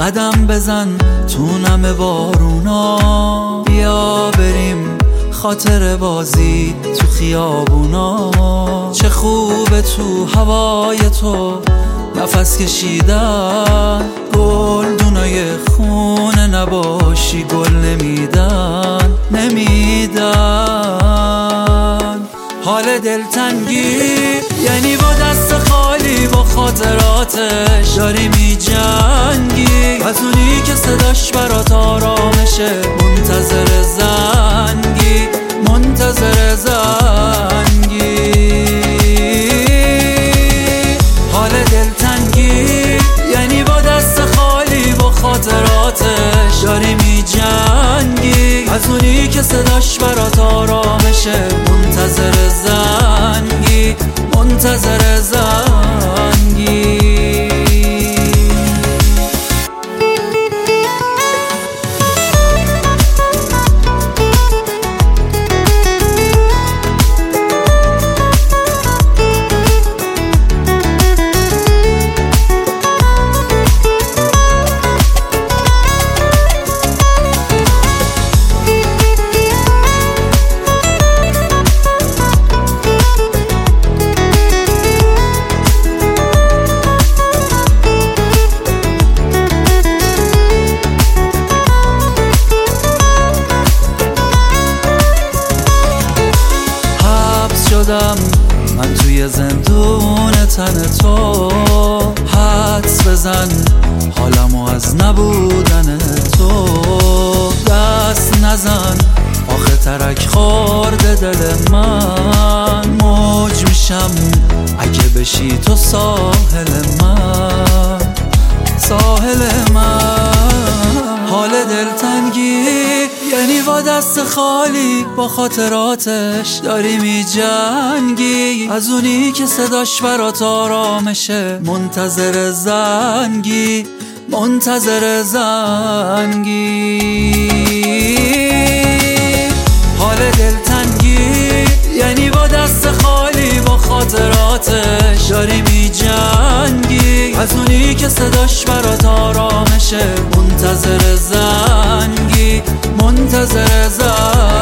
قدم بزن تو نم بارونا، بیا بریم خاطر بازی تو خیابونا. چه خوبه تو هوای تو نفس کشیدن، گل دونای خونه نباشی گل نمیدن. حال دلتنگی یعنی با دست خالی با خاطراتش داری می جنگی، از اونی که صداش برات آرامشه، منتظر زنگی منتظر زنگی. حال دلتنگی یعنی با دست خالی با خاطراتش داری می جنگی، از اونی که صداش برات آرامشه، منتظر زنگی منتظر زنگی. من توی زندون تن تو، حدس بزن حالمو از نبودن تو. دست نزن آخه ترک خورده دل من، موج میشم اگه بشی تو ساحل من ساحل من. حال دلتنگی یعنی با دست خالی با خاطراتش داری می جنگی، از اونی که صداش برات آرامشه، منتظر زنگی منتظر زنگی. حال دلتنگی یعنی با دست خالی با خاطراتش داری می جنگی، از اونی که صداش برات آرامشه، منتظر زنگی منتظر زنگی.